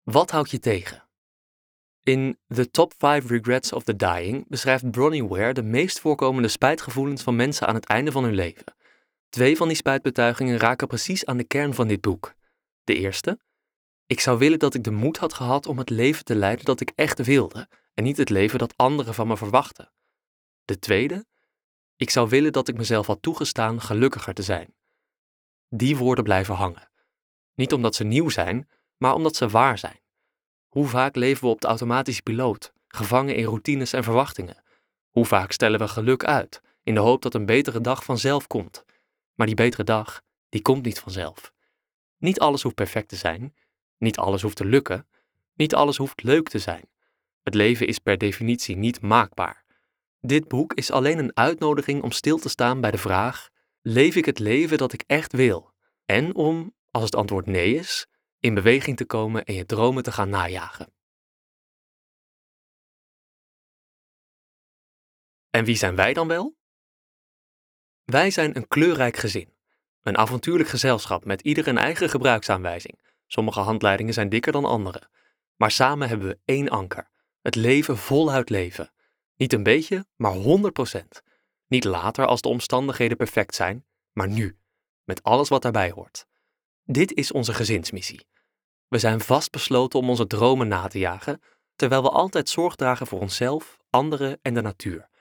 Wat houdt je tegen? In The Top 5 Regrets of the Dying beschrijft Bronnie Ware de meest voorkomende spijtgevoelens van mensen aan het einde van hun leven. 2 van die spijtbetuigingen raken precies aan de kern van dit boek. De eerste: ik zou willen dat ik de moed had gehad om het leven te leiden dat ik echt wilde en niet het leven dat anderen van me verwachten. De tweede: ik zou willen dat ik mezelf had toegestaan gelukkiger te zijn. Die woorden blijven hangen. Niet omdat ze nieuw zijn, maar omdat ze waar zijn. Hoe vaak leven we op de automatische piloot, gevangen in routines en verwachtingen? Hoe vaak stellen we geluk uit, in de hoop dat een betere dag vanzelf komt? Maar die betere dag, die komt niet vanzelf. Niet alles hoeft perfect te zijn, niet alles hoeft te lukken, niet alles hoeft leuk te zijn. Het leven is per definitie niet maakbaar. Dit boek is alleen een uitnodiging om stil te staan bij de vraag: leef ik het leven dat ik echt wil? En om, als het antwoord nee is, in beweging te komen en je dromen te gaan najagen. En wie zijn wij dan wel? Wij zijn een kleurrijk gezin. Een avontuurlijk gezelschap met ieder een eigen gebruiksaanwijzing. Sommige handleidingen zijn dikker dan andere. Maar samen hebben we één anker: het leven voluit leven. Niet een beetje, maar 100%. Niet later als de omstandigheden perfect zijn, maar nu, met alles wat daarbij hoort. Dit is onze gezinsmissie. We zijn vastbesloten om onze dromen na te jagen, terwijl we altijd zorg dragen voor onszelf, anderen en de natuur.